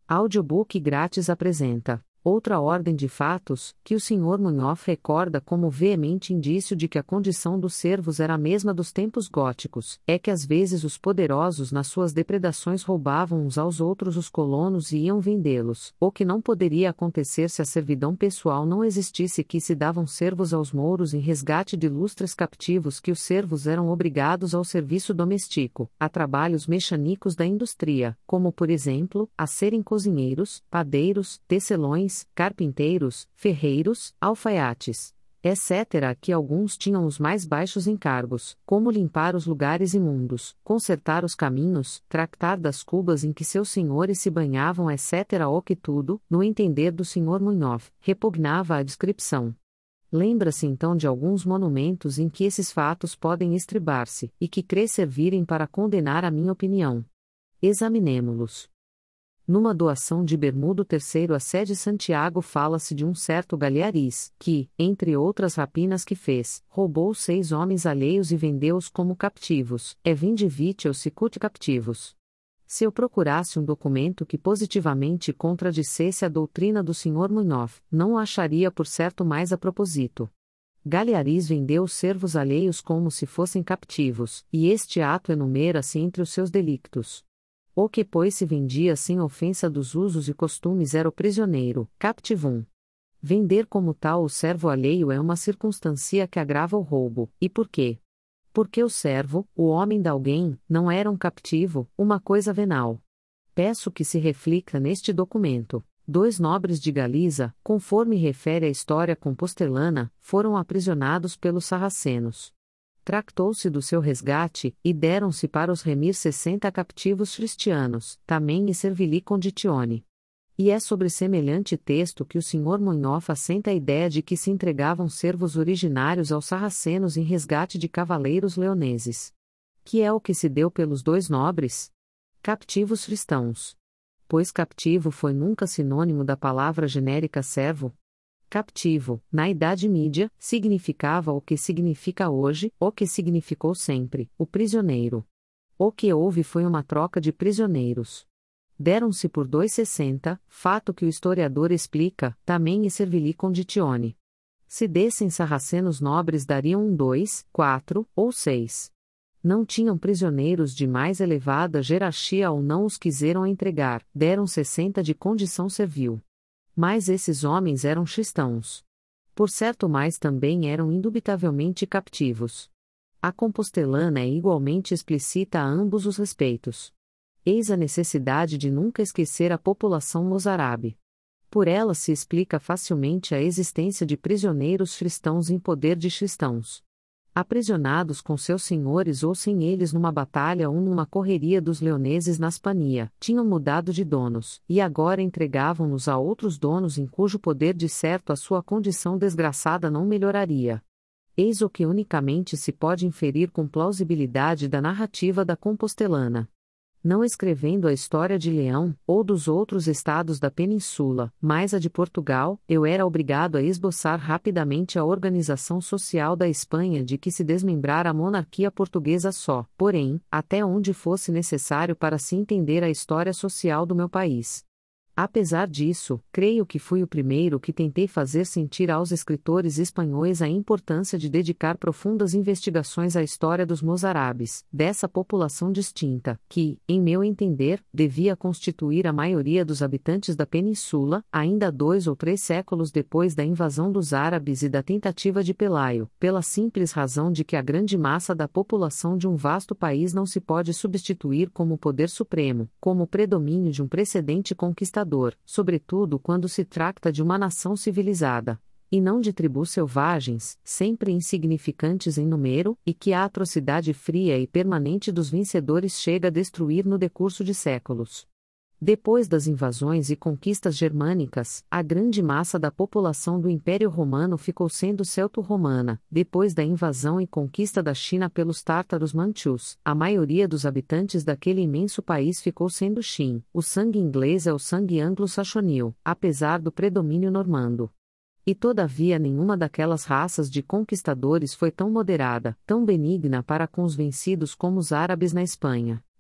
Audiobook grátis apresenta outra ordem de fatos, que o Sr. Munhoz recorda como veemente indício de que a condição dos servos era a mesma dos tempos góticos, é que às vezes os poderosos nas suas depredações roubavam uns aos outros os colonos e iam vendê-los, o que não poderia acontecer se a servidão pessoal não existisse, que se davam servos aos mouros em resgate de ilustres captivos, que os servos eram obrigados ao serviço doméstico, a trabalhos mecânicos da indústria, como por exemplo, a serem cozinheiros, padeiros, tecelões, carpinteiros, ferreiros, alfaiates, etc., que alguns tinham os mais baixos encargos, como limpar os lugares imundos, consertar os caminhos, tractar das cubas em que seus senhores se banhavam, etc., o que tudo, no entender do Sr. Munhoz, repugnava à descrição. Lembra-se então de alguns monumentos em que esses fatos podem estribar-se, e que crê servirem para condenar a minha opinião. Examinemo-los. Numa doação de Bermudo III à sede Santiago, fala-se de um certo Galharis, que, entre outras rapinas que fez, roubou 6 homens alheios e vendeu-os como captivos, vindivite ou sicut captivos. Se eu procurasse um documento que positivamente contradissesse a doutrina do Sr. Munhoz, não o acharia por certo mais a propósito. Galharis vendeu os servos alheios como se fossem captivos, e este ato enumera-se entre os seus delictos. O que, pois, se vendia sem ofensa dos usos e costumes era o prisioneiro, captivum. Vender como tal o servo alheio é uma circunstância que agrava o roubo, e por quê? Porque o servo, o homem de alguém, não era um captivo, uma coisa venal. Peço que se reflita neste documento. 2 nobres de Galiza, conforme refere a história compostelana, foram aprisionados pelos sarracenos. Tractou-se do seu resgate, e deram-se para os remir 60 captivos cristianos, também e servili conditione. E é sobre semelhante texto que o Sr. Munhoz assenta a ideia de que se entregavam servos originários aos sarracenos em resgate de cavaleiros leoneses. Que é o que se deu pelos 2 nobres? Captivos cristãos. Pois captivo foi nunca sinônimo da palavra genérica servo. Captivo, na Idade Mídia, significava o que significa hoje, o que significou sempre, o prisioneiro. O que houve foi uma troca de prisioneiros. Deram-se por 2,60, fato que o historiador explica, também e servili conditione. Se dessem sarracenos nobres dariam 2, 4, ou 6. Não tinham prisioneiros de mais elevada jerarquia ou não os quiseram entregar, deram 60 de condição servil. Mas esses homens eram cristãos. Por certo, mais também eram indubitavelmente captivos. A compostelana é igualmente explícita a ambos os respeitos. Eis a necessidade de nunca esquecer a população mozárabe. Por ela se explica facilmente a existência de prisioneiros cristãos em poder de cristãos. Aprisionados com seus senhores ou sem eles numa batalha ou numa correria dos leoneses na Hispania, tinham mudado de donos, e agora entregavam-nos a outros donos em cujo poder de certo a sua condição desgraçada não melhoraria. Eis o que unicamente se pode inferir com plausibilidade da narrativa da compostelana. Não escrevendo a história de Leão, ou dos outros estados da península, mas a de Portugal, eu era obrigado a esboçar rapidamente a organização social da Espanha de que se desmembrara a monarquia portuguesa só, porém, até onde fosse necessário para se entender a história social do meu país. Apesar disso, creio que fui o primeiro que tentei fazer sentir aos escritores espanhóis a importância de dedicar profundas investigações à história dos mozárabes, dessa população distinta, que, em meu entender, devia constituir a maioria dos habitantes da península, ainda 2 ou 3 séculos depois da invasão dos árabes e da tentativa de Pelayo, pela simples razão de que a grande massa da população de um vasto país não se pode substituir como poder supremo, como predomínio de um precedente conquistador, sobretudo quando se trata de uma nação civilizada, e não de tribos selvagens, sempre insignificantes em número, e que a atrocidade fria e permanente dos vencedores chega a destruir no decurso de séculos. Depois das invasões e conquistas germânicas, a grande massa da população do Império Romano ficou sendo celto-romana. Depois da invasão e conquista da China pelos tártaros manchus, a maioria dos habitantes daquele imenso país ficou sendo Xin. O sangue inglês é o sangue anglo-saxonil, apesar do predomínio normando. E todavia nenhuma daquelas raças de conquistadores foi tão moderada, tão benigna para com os vencidos como os árabes na Espanha.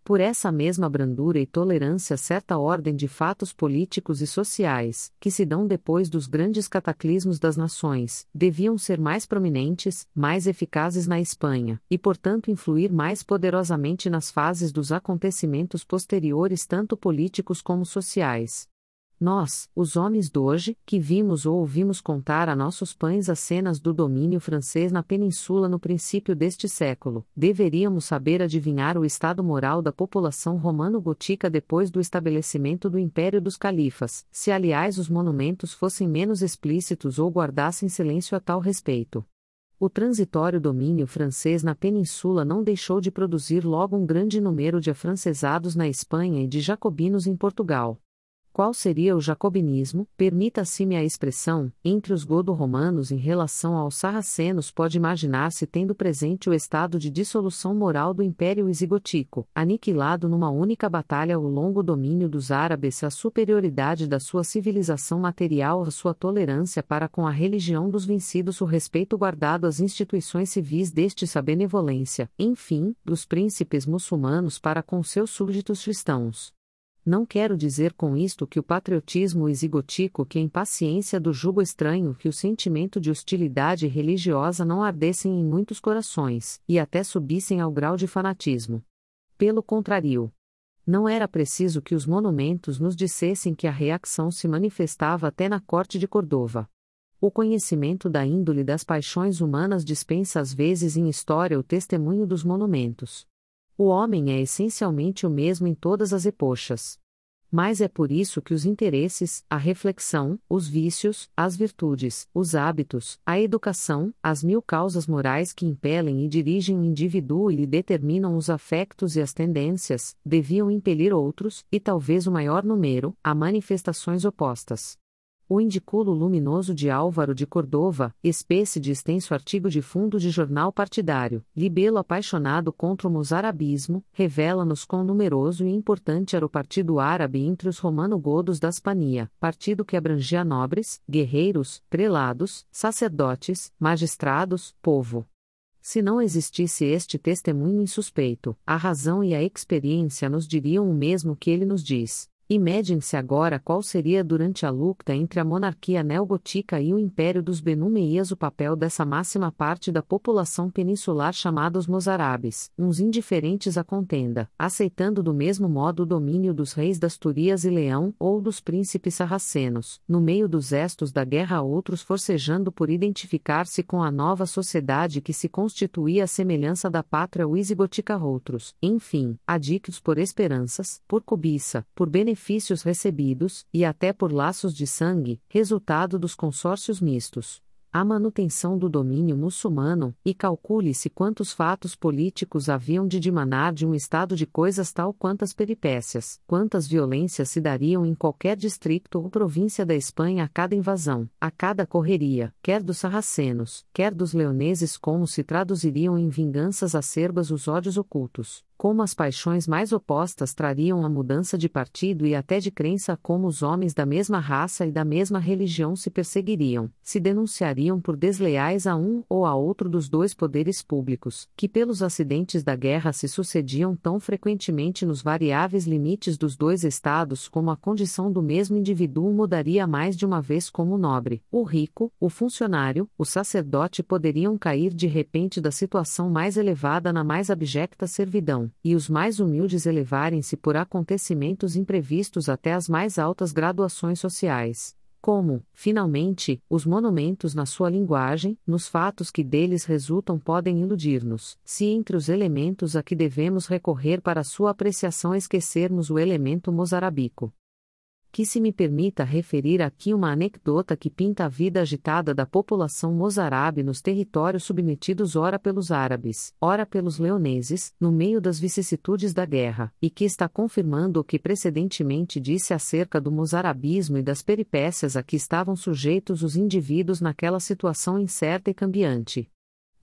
Por essa mesma brandura e tolerância, certa ordem de fatos políticos e sociais, que se dão depois dos grandes cataclismos das nações, deviam ser mais prominentes, mais eficazes na Espanha, e portanto influir mais poderosamente nas fases dos acontecimentos posteriores, tanto políticos como sociais. Nós, os homens d'hoje, que vimos ou ouvimos contar a nossos pães as cenas do domínio francês na península no princípio deste século, deveríamos saber adivinhar o estado moral da população romano-gótica depois do estabelecimento do Império dos Califas, se aliás os monumentos fossem menos explícitos ou guardassem silêncio a tal respeito. O transitório domínio francês na península não deixou de produzir logo um grande número de afrancesados na Espanha e de jacobinos em Portugal. Qual seria o jacobinismo, permita-se-me a expressão, entre os godo-romanos em relação aos sarracenos? Pode imaginar-se tendo presente o estado de dissolução moral do Império Visigótico, aniquilado numa única batalha o longo domínio dos árabes, a superioridade da sua civilização material, a sua tolerância para com a religião dos vencidos, o respeito guardado às instituições civis destes, a benevolência, enfim, dos príncipes muçulmanos para com seus súbditos cristãos. Não quero dizer com isto que o patriotismo visigótico, que a impaciência do jugo estranho, que o sentimento de hostilidade religiosa não ardessem em muitos corações, e até subissem ao grau de fanatismo. Pelo contrário, não era preciso que os monumentos nos dissessem que a reação se manifestava até na corte de Cordova. O conhecimento da índole das paixões humanas dispensa às vezes em história o testemunho dos monumentos. O homem é essencialmente o mesmo em todas as epochas. Mas é por isso que os interesses, a reflexão, os vícios, as virtudes, os hábitos, a educação, as mil causas morais que impelem e dirigem o indivíduo e lhe determinam os afetos e as tendências, deviam impelir outros, e talvez o maior número, a manifestações opostas. O Indiculo Luminoso de Álvaro de Cordova, espécie de extenso artigo de fundo de jornal partidário, libelo apaixonado contra o mozarabismo, revela-nos quão numeroso e importante era o partido árabe entre os romano-godos da Hispania, partido que abrangia nobres, guerreiros, prelados, sacerdotes, magistrados, povo. Se não existisse este testemunho insuspeito, a razão e a experiência nos diriam o mesmo que ele nos diz. Imagine-se agora qual seria durante a luta entre a monarquia neogótica e o Império dos Benu Umeyyas o papel dessa máxima parte da população peninsular chamada os mozarabes, uns indiferentes à contenda, aceitando do mesmo modo o domínio dos reis das Turias e Leão ou dos príncipes sarracenos, no meio dos estos da guerra, outros forcejando por identificar-se com a nova sociedade que se constituía à semelhança da pátria visigótica, outros, enfim, adictos por esperanças, por cobiça, por benefícios recebidos, e até por laços de sangue, resultado dos consórcios mistos. A manutenção do domínio muçulmano, e calcule-se quantos fatos políticos haviam de dimanar de um estado de coisas tal, quantas peripécias, quantas violências se dariam em qualquer distrito ou província da Espanha a cada invasão, a cada correria, quer dos sarracenos, quer dos leoneses, como se traduziriam em vinganças acerbas os ódios ocultos. Como as paixões mais opostas trariam a mudança de partido e até de crença, como os homens da mesma raça e da mesma religião se perseguiriam, se denunciariam por desleais a um ou a outro dos dois poderes públicos, que pelos acidentes da guerra se sucediam tão frequentemente nos variáveis limites dos dois estados, como a condição do mesmo indivíduo mudaria mais de uma vez, como o nobre, o rico, o funcionário, o sacerdote poderiam cair de repente da situação mais elevada na mais abjecta servidão, e os mais humildes elevarem-se por acontecimentos imprevistos até as mais altas graduações sociais. Como, finalmente, os monumentos na sua linguagem, nos fatos que deles resultam podem iludir-nos, se entre os elementos a que devemos recorrer para sua apreciação esquecermos o elemento mozarabico. Que se me permita referir aqui uma anedota que pinta a vida agitada da população mozárabe nos territórios submetidos ora pelos árabes, ora pelos leoneses, no meio das vicissitudes da guerra, e que está confirmando o que precedentemente disse acerca do mozarabismo e das peripécias a que estavam sujeitos os indivíduos naquela situação incerta e cambiante.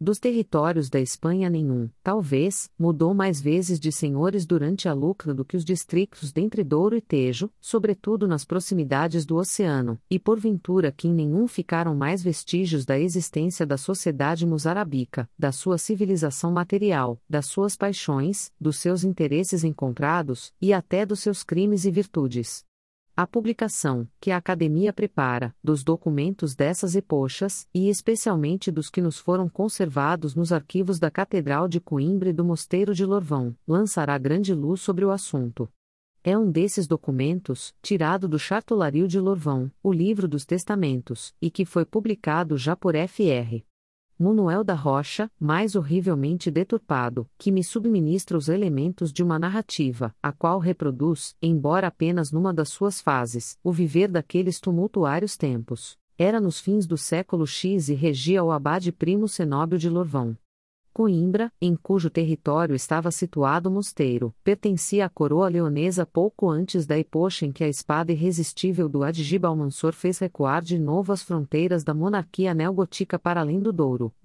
Dos territórios da Espanha nenhum, talvez, mudou mais vezes de senhores durante a lucra do que os distritos dentre Douro e Tejo, sobretudo nas proximidades do oceano, e porventura que em nenhum ficaram mais vestígios da existência da sociedade moçarabica, da sua civilização material, das suas paixões, dos seus interesses encontrados, e até dos seus crimes e virtudes. A publicação, que a Academia prepara, dos documentos dessas epochas, e especialmente dos que nos foram conservados nos arquivos da Catedral de Coimbra e do Mosteiro de Lorvão, lançará grande luz sobre o assunto. É um desses documentos, tirado do Chartulario de Lorvão, o Livro dos Testamentos, e que foi publicado já por Fr. Manuel da Rocha, mais horrivelmente deturpado, que me subministra os elementos de uma narrativa, a qual reproduz, embora apenas numa das suas fases, o viver daqueles tumultuários tempos. Era nos fins do século X e regia o abade Primo Cenóbio de Lorvão. Coimbra, em cujo território estava situado o mosteiro, pertencia à coroa leonesa pouco antes da epocha em que a espada irresistível do Adjib Almansor fez recuar de novo as fronteiras da monarquia neogótica para além do Douro,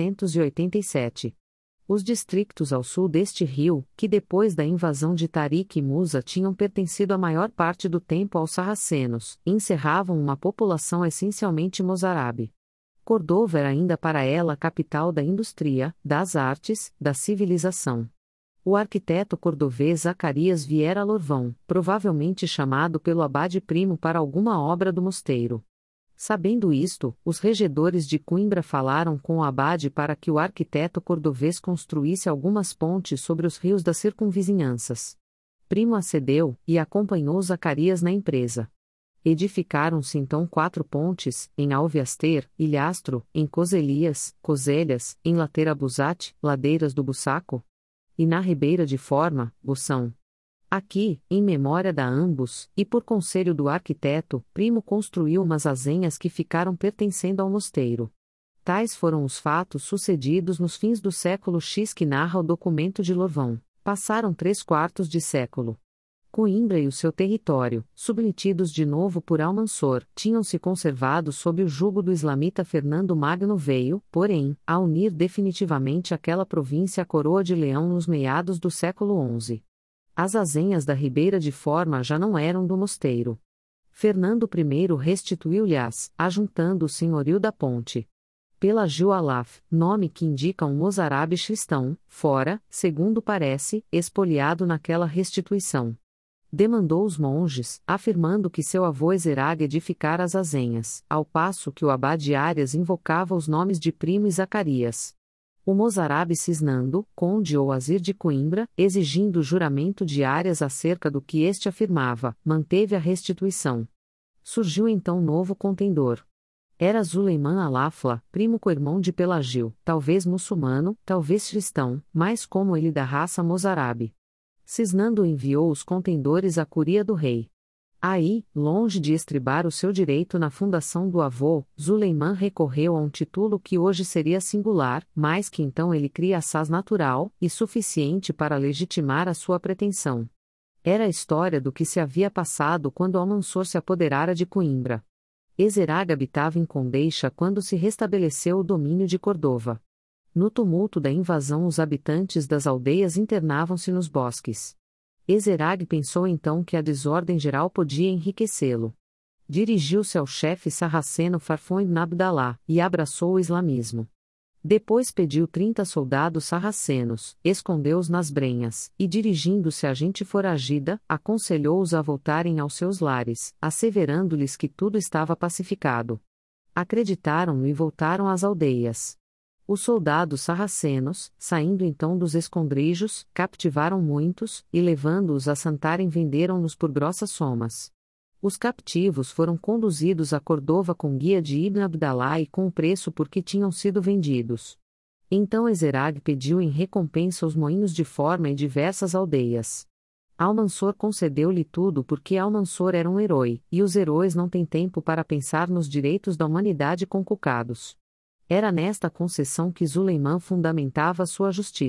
987. Os distritos ao sul deste rio, que depois da invasão de Tariq e Musa tinham pertencido a maior parte do tempo aos sarracenos, encerravam uma população essencialmente mozárabe. Cordova era ainda para ela a capital da indústria, das artes, da civilização. O arquiteto cordovês Zacarias Vieira Lorvão, provavelmente chamado pelo abade Primo para alguma obra do mosteiro. Sabendo isto, os regedores de Coimbra falaram com o abade para que o arquiteto cordovês construísse algumas pontes sobre os rios das circunvizinhanças. Primo acedeu, e acompanhou Zacarias na empresa. Edificaram-se então 4 pontes, em Alviaster, Ilhastro, em Coselias, Coselhas, em Latera Busate, Ladeiras do Bussaco, e na Ribeira de Forma, Bução. Aqui, em memória da ambos, e por conselho do arquiteto, Primo construiu umas azenhas que ficaram pertencendo ao mosteiro. Tais foram os fatos sucedidos nos fins do século X que narra o documento de Lorvão. Passaram 3/4 de século. Coimbra e o seu território, submetidos de novo por Almansor, tinham-se conservado sob o jugo do islamita Fernando Magno veio, porém, a unir definitivamente aquela província à coroa de Leão nos meados do século XI. As azenhas da Ribeira de Forma já não eram do mosteiro. Fernando I restituiu-lhes, ajuntando o senhorio da ponte. Pela Gil Alaf, nome que indica um mozárabe cristão, fora, segundo parece, expoliado naquela restituição. Demandou os monges, afirmando que seu avô Ezerag edificara as azenhas, ao passo que o abade Arias invocava os nomes de Primo e Zacarias. O mozárabe cisnando, conde ou azir de Coimbra, exigindo o juramento de Arias acerca do que este afirmava, manteve a restituição. Surgiu então novo contendor. Era Zuleiman Alafla, primo co-irmão de Pelagio, talvez muçulmano, talvez cristão, mas como ele da raça mozárabe. Cisnando enviou os contendores à curia do rei. Aí, longe de estribar o seu direito na fundação do avô, Zuleiman recorreu a um título que hoje seria singular, mas que então ele cria assaz natural, e suficiente para legitimar a sua pretensão. Era a história do que se havia passado quando Almansor se apoderara de Coimbra. Ezerag habitava em Condeixa quando se restabeleceu o domínio de Cordova. No tumulto da invasão os habitantes das aldeias internavam-se nos bosques. Ezerag pensou então que a desordem geral podia enriquecê-lo. Dirigiu-se ao chefe sarraceno Farfon ibn Abdalá, e abraçou o islamismo. Depois pediu 30 soldados sarracenos, escondeu-os nas brenhas, e dirigindo-se à gente foragida, aconselhou-os a voltarem aos seus lares, asseverando-lhes que tudo estava pacificado. Acreditaram-no e voltaram às aldeias. Os soldados sarracenos, saindo então dos escondrijos, captivaram muitos, e levando-os a Santarém venderam-nos por grossas somas. Os captivos foram conduzidos a Cordova com guia de Ibn Abdalá e com o preço por que tinham sido vendidos. Então Ezerag pediu em recompensa os moinhos de Forma e diversas aldeias. Almansor concedeu-lhe tudo porque Almansor era um herói, e os heróis não têm tempo para pensar nos direitos da humanidade conculcados. Era nesta concessão que Zuleiman fundamentava sua justiça.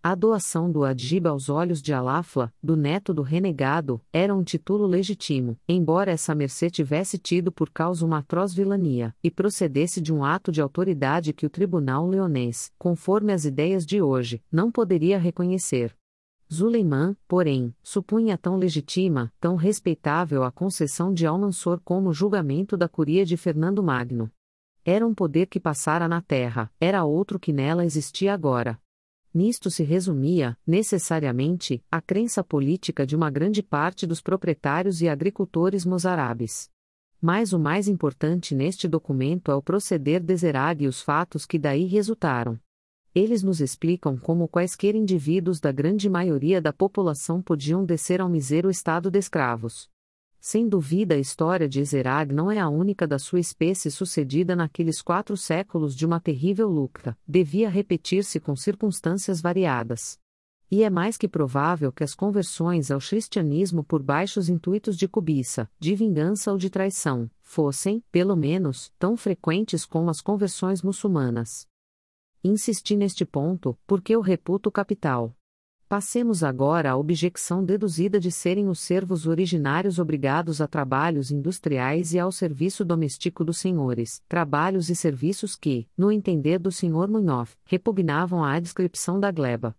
A doação do Adjiba aos olhos de Alafla, do neto do renegado, era um título legítimo, embora essa mercê tivesse tido por causa uma atroz vilania, e procedesse de um ato de autoridade que o tribunal leonês, conforme as ideias de hoje, não poderia reconhecer. Zuleimã, porém, supunha tão legítima, tão respeitável a concessão de Almansor como o julgamento da curia de Fernando Magno. Era um poder que passara na terra, era outro que nela existia agora. Nisto se resumia, necessariamente, a crença política de uma grande parte dos proprietários e agricultores mozarabes. Mas o mais importante neste documento é o proceder de Zerag e os fatos que daí resultaram. Eles nos explicam como quaisquer indivíduos da grande maioria da população podiam descer ao mísero estado de escravos. Sem dúvida, a história de Zerag não é a única da sua espécie sucedida naqueles 4 séculos de uma terrível luta, devia repetir-se com circunstâncias variadas. E é mais que provável que as conversões ao cristianismo por baixos intuitos de cobiça, de vingança ou de traição, fossem, pelo menos, tão frequentes como as conversões muçulmanas. Insisti neste ponto, porque o reputo capital. Passemos agora à objeção deduzida de serem os servos originários obrigados a trabalhos industriais e ao serviço doméstico dos senhores, trabalhos e serviços que, no entender do Sr. Munhoff, repugnavam à descrição da gleba.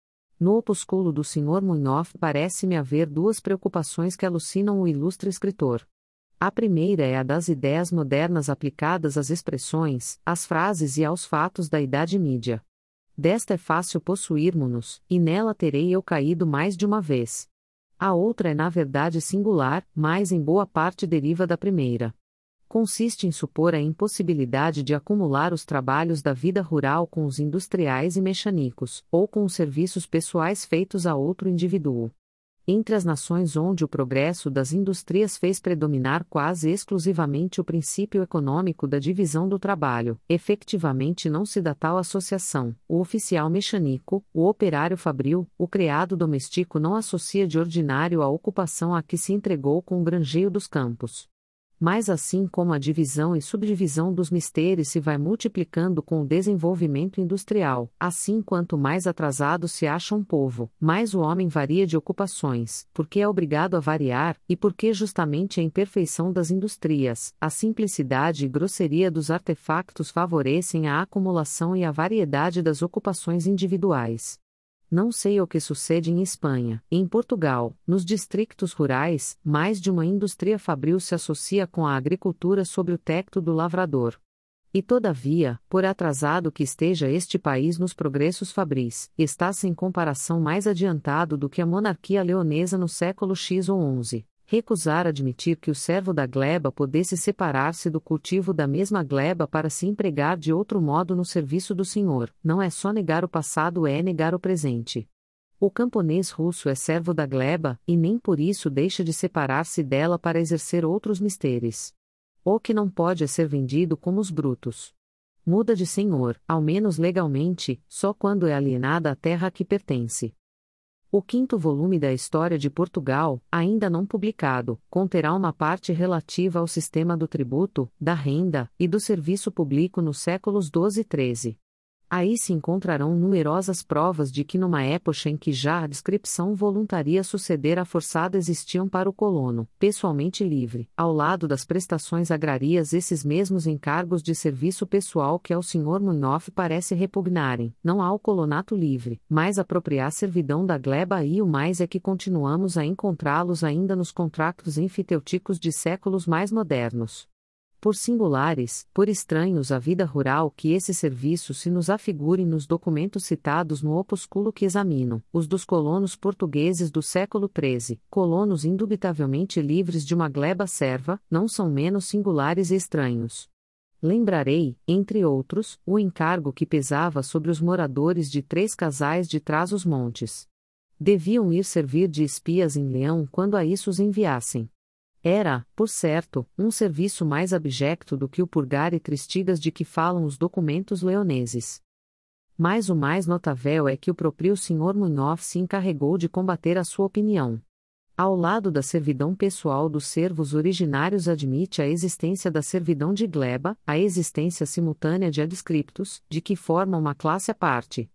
No opúsculo do Sr. Munhoff parece-me haver 2 preocupações que alucinam o ilustre escritor. A primeira é a das ideias modernas aplicadas às expressões, às frases e aos fatos da Idade Mídia. Desta é fácil possuirmos-nos, e nela terei eu caído mais de uma vez. A outra é na verdade singular, mas em boa parte deriva da primeira. Consiste em supor a impossibilidade de acumular os trabalhos da vida rural com os industriais e mecânicos, ou com os serviços pessoais feitos a outro indivíduo. Entre as nações onde o progresso das indústrias fez predominar quase exclusivamente o princípio econômico da divisão do trabalho, efetivamente não se dá tal associação. O oficial mecânico, o operário fabril, o criado doméstico não associa de ordinário a ocupação a que se entregou com o granjeio dos campos. Mas assim como a divisão e subdivisão dos mistérios se vai multiplicando com o desenvolvimento industrial, assim quanto mais atrasado se acha um povo, mais o homem varia de ocupações, porque é obrigado a variar, e porque justamente a imperfeição das indústrias, a simplicidade e grosseria dos artefactos favorecem a acumulação e a variedade das ocupações individuais. Não sei o que sucede em Espanha. Em Portugal, nos distritos rurais, mais de uma indústria fabril se associa com a agricultura sob o teto do lavrador. E todavia, por atrasado que esteja este país nos progressos fabris, está sem comparação mais adiantado do que a monarquia leonesa no século X ou XI. Recusar admitir que o servo da gleba pudesse separar-se do cultivo da mesma gleba para se empregar de outro modo no serviço do senhor, não é só negar o passado, é negar o presente. O camponês russo é servo da gleba, e nem por isso deixa de separar-se dela para exercer outros mistérios. O que não pode é ser vendido como os brutos. Muda de senhor, ao menos legalmente, só quando é alienada a terra a que pertence. O 5º volume da História de Portugal, ainda não publicado, conterá uma parte relativa ao sistema do tributo, da renda e do serviço público nos séculos XII e XIII. Aí se encontrarão numerosas provas de que numa época em que já a descrição voluntaria suceder à forçada existiam para o colono, pessoalmente livre, ao lado das prestações agrarias esses mesmos encargos de serviço pessoal que ao Sr. Munhoff parece repugnarem, não ao colonato livre, mas apropriar servidão da gleba e o mais é que continuamos a encontrá-los ainda nos contratos enfiteuticos de séculos mais modernos. Por singulares, por estranhos à vida rural que esse serviço se nos afigure nos documentos citados no opúsculo que examino, os dos colonos portugueses do século XIII, colonos indubitavelmente livres de uma gleba serva, não são menos singulares e estranhos. Lembrarei, entre outros, o encargo que pesava sobre os moradores de 3 casais de Trás-os-Montes. Deviam ir servir de espias em Leão quando a isso os enviassem. Era, por certo, um serviço mais abjecto do que o purgar e tristigas de que falam os documentos leoneses. Mas o mais notável é que o próprio Sr. Munhoff se encarregou de combater a sua opinião. Ao lado da servidão pessoal dos servos originários admite a existência da servidão de gleba, a existência simultânea de adscriptos, de que forma uma classe à parte.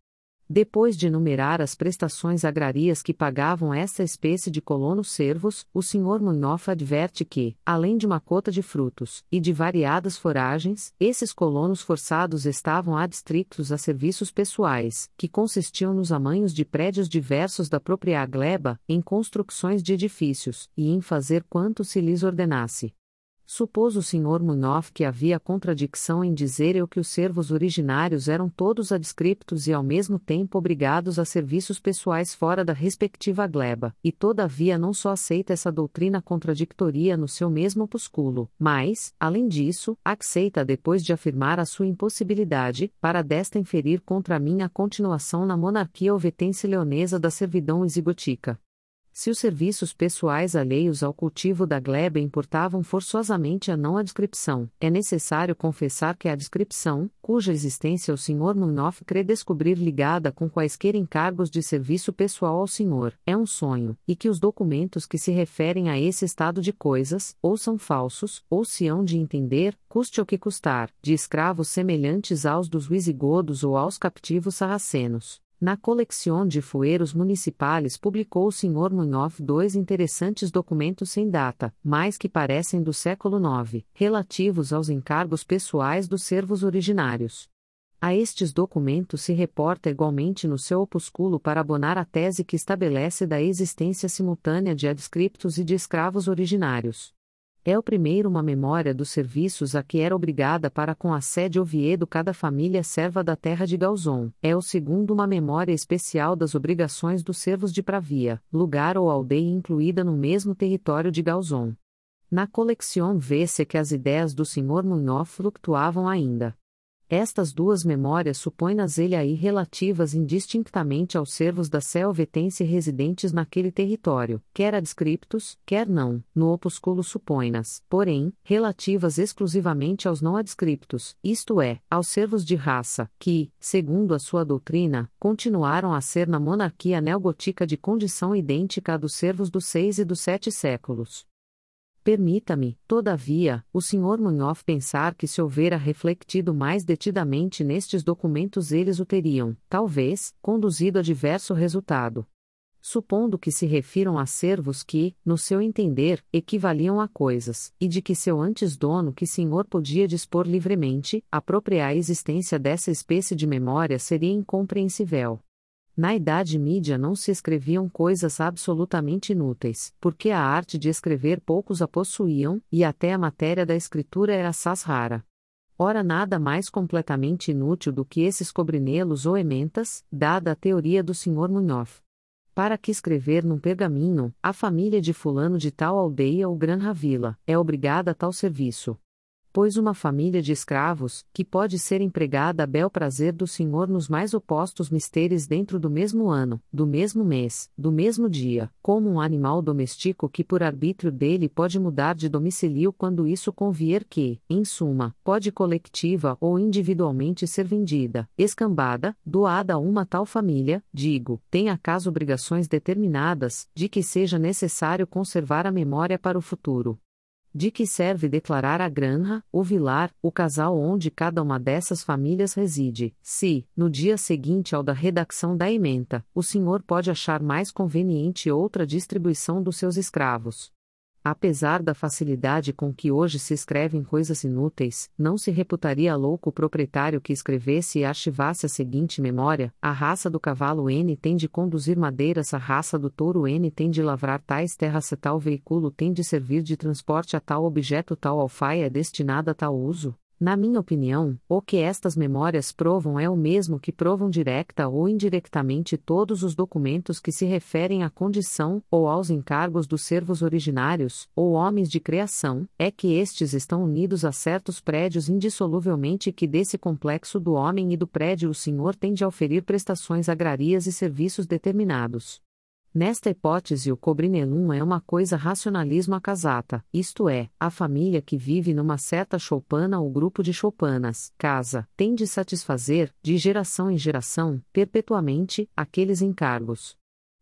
Depois de enumerar as prestações agrarias que pagavam esta espécie de colonos servos, o Sr. Munhoff adverte que, além de uma cota de frutos e de variadas foragens, esses colonos forçados estavam adstrictos a serviços pessoais, que consistiam nos amanhos de prédios diversos da própria gleba, em construções de edifícios, e em fazer quanto se lhes ordenasse. Supôs o Sr. Munhoff que havia contradição em dizer eu que os servos originários eram todos adscriptos e ao mesmo tempo obrigados a serviços pessoais fora da respectiva gleba, e todavia não só aceita essa doutrina contraditória no seu mesmo opúsculo, mas, além disso, aceita depois de afirmar a sua impossibilidade, para desta inferir contra mim a continuação na monarquia ovetense-leonesa da servidão exigotica. Se os serviços pessoais alheios ao cultivo da gleba importavam forçosamente a não adscripção, é necessário confessar que a adscripção, cuja existência o Sr. Munhoff crê descobrir ligada com quaisquer encargos de serviço pessoal ao senhor, é um sonho, e que os documentos que se referem a esse estado de coisas, ou são falsos, ou se hão de entender, custe o que custar, de escravos semelhantes aos dos visigodos ou aos captivos sarracenos. Na coleção de fueros municipais publicou o Sr. Munhoff dois interessantes documentos sem data, mas que parecem do século IX, relativos aos encargos pessoais dos servos originários. A estes documentos se reporta igualmente no seu opúsculo para abonar a tese que estabelece da existência simultânea de adscriptos e de escravos originários. É o primeiro uma memória dos serviços a que era obrigada para com a sede Oviedo cada família serva da terra de Gauzon. É o segundo uma memória especial das obrigações dos servos de Pravia, lugar ou aldeia incluída no mesmo território de Gauzon. Na coleção vê-se que as ideias do Sr. Munhoff flutuavam ainda. Estas duas memórias supõe-nas ele aí relativas indistintamente aos servos da sé ovetense residentes naquele território, quer adscriptos, quer não, no opúsculo supõe-nas, porém, relativas exclusivamente aos não adscriptos, isto é, aos servos de raça, que, segundo a sua doutrina, continuaram a ser na monarquia neogótica de condição idêntica à dos servos dos 6 e dos 7 séculos. Permita-me, todavia, o Sr. Munhoff pensar que se houvera refletido mais detidamente nestes documentos eles o teriam, talvez, conduzido a diverso resultado. Supondo que se refiram a servos que, no seu entender, equivaliam a coisas, e de que seu antes dono que senhor podia dispor livremente, apropriar a existência dessa espécie de memória seria incompreensível. Na Idade Mídia não se escreviam coisas absolutamente inúteis, porque a arte de escrever poucos a possuíam, e até a matéria da escritura era assaz rara. Ora nada mais completamente inútil do que esses cobrinelos ou ementas, dada a teoria do Sr. Munhoff. Para que escrever num pergaminho, a família de fulano de tal aldeia ou granja vila, é obrigada a tal serviço. Pois uma família de escravos, que pode ser empregada a bel prazer do senhor nos mais opostos misteres dentro do mesmo ano, do mesmo mês, do mesmo dia, como um animal doméstico que por arbítrio dele pode mudar de domicílio quando isso convier que, em suma, pode coletiva ou individualmente ser vendida, escambada, doada a uma tal família, digo, tem acaso obrigações determinadas, de que seja necessário conservar a memória para o futuro. De que serve declarar a granja, o vilar, o casal onde cada uma dessas famílias reside, se, no dia seguinte ao da redação da ementa, o senhor pode achar mais conveniente outra distribuição dos seus escravos. Apesar da facilidade com que hoje se escrevem coisas inúteis, não se reputaria louco o proprietário que escrevesse e arquivasse a seguinte memória: a raça do cavalo N tem de conduzir madeiras, a raça do touro N tem de lavrar tais terras, se tal veículo tem de servir de transporte a tal objeto, tal alfaia é destinada a tal uso. Na minha opinião, o que estas memórias provam é o mesmo que provam direta ou indiretamente todos os documentos que se referem à condição, ou aos encargos dos servos originários, ou homens de criação, é que estes estão unidos a certos prédios indissoluvelmente e que desse complexo do homem e do prédio o senhor tem de oferir prestações agrarias e serviços determinados. Nesta hipótese o cobrinelum é uma coisa racionalismo acasata, isto é, a família que vive numa certa choupana ou grupo de choupanas, casa, tem de satisfazer, de geração em geração, perpetuamente, aqueles encargos.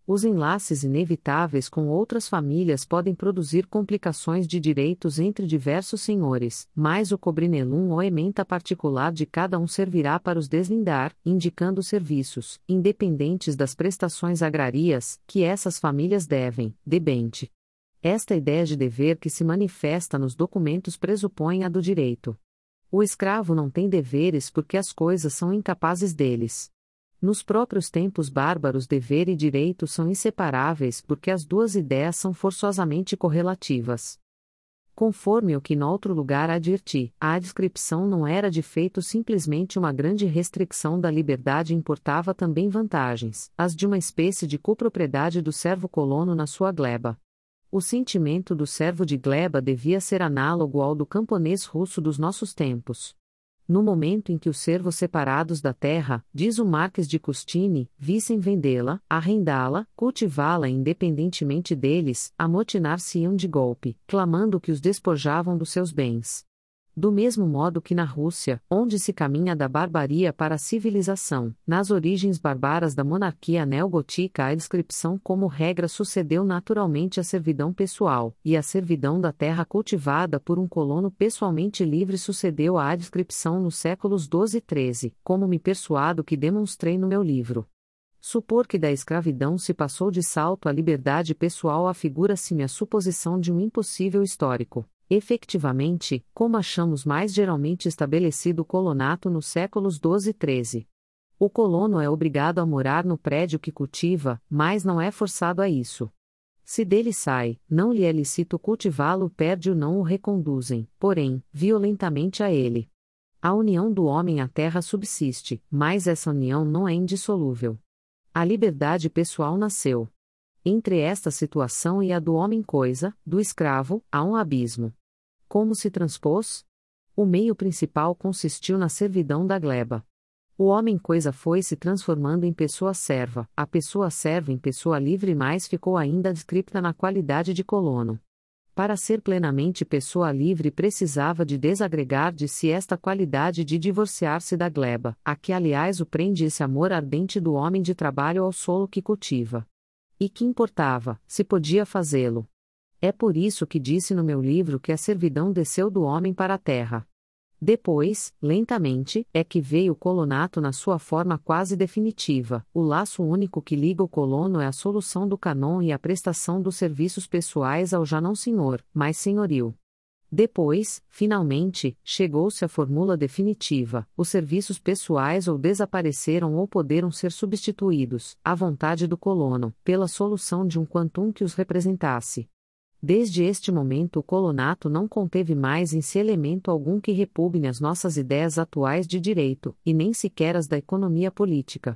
Os enlaces inevitáveis com outras famílias podem produzir complicações de direitos entre diversos senhores, mas o cobrinelum ou ementa particular de cada um servirá para os deslindar, indicando serviços, independentes das prestações agrárias, que essas famílias devem, debente. Esta ideia de dever que se manifesta nos documentos pressupõe a do direito. O escravo não tem deveres porque as coisas são incapazes deles. Nos próprios tempos bárbaros, dever e direito são inseparáveis porque as duas ideias são forçosamente correlativas. Conforme o que noutro lugar adverti, a adscrição não era de feito simplesmente uma grande restrição da liberdade, importava também vantagens, as de uma espécie de copropriedade do servo colono na sua gleba. O sentimento do servo de gleba devia ser análogo ao do camponês russo dos nossos tempos. No momento em que os servos separados da terra, diz o Marques de Custine, vissem vendê-la, arrendá-la, cultivá-la independentemente deles, amotinar-se-iam de golpe, clamando que os despojavam dos seus bens. Do mesmo modo que na Rússia, onde se caminha da barbaria para a civilização, nas origens barbaras da monarquia neogótica a adscrição como regra sucedeu naturalmente à servidão pessoal, e a servidão da terra cultivada por um colono pessoalmente livre sucedeu à adscrição nos séculos XII e XIII, como me persuado que demonstrei no meu livro. Supor que da escravidão se passou de salto à liberdade pessoal afigura-se-me a suposição de um impossível histórico. Efectivamente, como achamos mais geralmente estabelecido o colonato nos séculos XII e XIII. O colono é obrigado a morar no prédio que cultiva, mas não é forçado a isso. Se dele sai, não lhe é lícito cultivá-lo, perde-o, não o reconduzem, porém, violentamente a ele. A união do homem à terra subsiste, mas essa união não é indissolúvel. A liberdade pessoal nasceu. Entre esta situação e a do homem-coisa, do escravo, há um abismo. Como se transpôs? O meio principal consistiu na servidão da gleba. O homem-coisa foi se transformando em pessoa serva, a pessoa serva em pessoa livre, mas ficou ainda adscripta na qualidade de colono. Para ser plenamente pessoa livre precisava de desagregar de si esta qualidade, de divorciar-se da gleba, a que aliás o prende esse amor ardente do homem de trabalho ao solo que cultiva. E que importava, se podia fazê-lo. É por isso que disse no meu livro que a servidão desceu do homem para a terra. Depois, lentamente, é que veio o colonato na sua forma quase definitiva. O laço único que liga o colono é a solução do cânon e a prestação dos serviços pessoais ao já não senhor, mas senhorio. Depois, finalmente, chegou-se à formula definitiva: os serviços pessoais ou desapareceram ou poderam ser substituídos, à vontade do colono, pela solução de um quantum que os representasse. Desde este momento o colonato não conteve mais em si elemento algum que repugne as nossas ideias atuais de direito, e nem sequer as da economia política.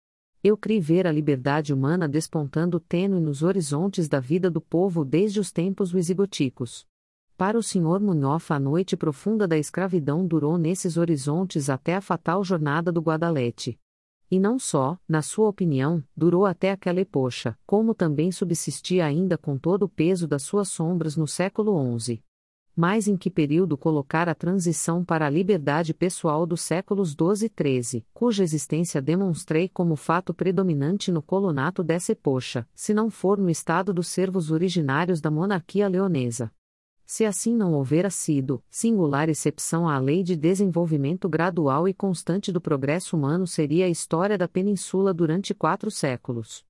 Eu criei ver a liberdade humana despontando tênue nos horizontes da vida do povo desde os tempos visigóticos. Para o Sr. Munhoff, a noite profunda da escravidão durou nesses horizontes até a fatal jornada do Guadalete. E não só, na sua opinião, durou até aquela epocha, como também subsistia ainda com todo o peso das suas sombras no século XI. Mas em que período colocar a transição para a liberdade pessoal dos séculos XII e XIII, cuja existência demonstrei como fato predominante no colonato dessa epocha, se não for no estado dos servos originários da monarquia leonesa? Se assim não houvera sido, singular exceção à lei de desenvolvimento gradual e constante do progresso humano seria a história da península durante 4 séculos.